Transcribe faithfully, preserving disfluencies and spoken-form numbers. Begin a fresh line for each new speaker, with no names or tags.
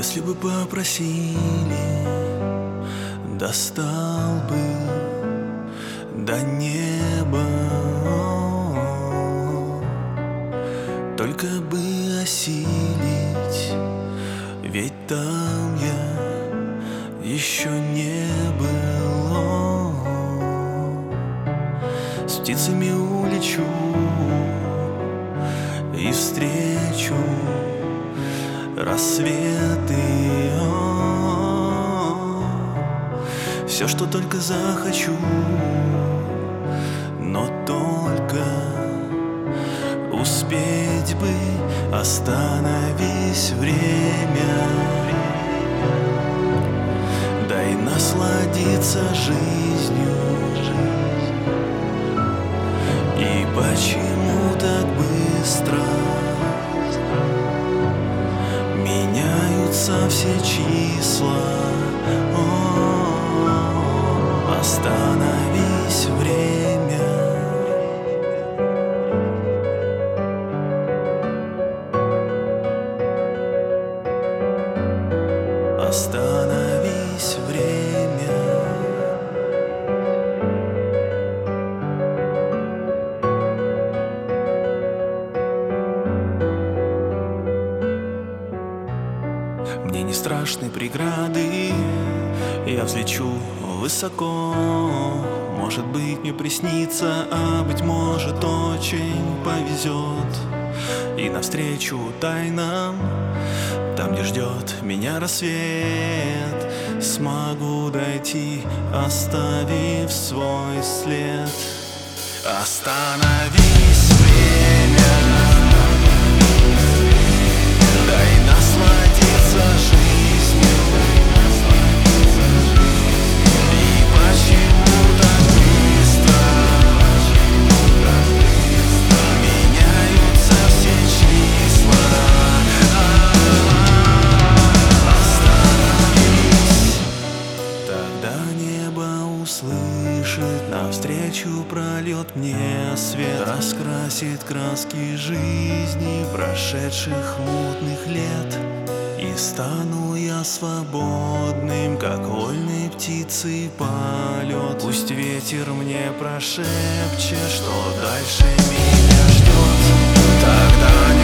Если бы попросили, достал бы до неба, только бы осилить, ведь там я еще не был. С птицами улечу и встречу рассветы. Все, что только захочу, но только успеть бы. Остановись, время, дай насладиться жизнью. И почему так быстро меняются все числа? О, остановись, время. Остановись, время. Мне не страшны преграды, я взлечу высоко. Может быть, мне приснится, а быть может, очень повезет. И навстречу тайнам, там, где ждет меня рассвет, смогу дойти, оставив свой след. Остановись, время, дай насладиться жизнью. И почему так быстро меняются все числа? Остановись, тогда небо услышит, навстречу прольет мне свет, раскрасит краски жизни прошедших мутных лет. И стану я свободным, как вольной птицы полет. Пусть ветер мне прошепчет, что дальше меня ждет. Тогда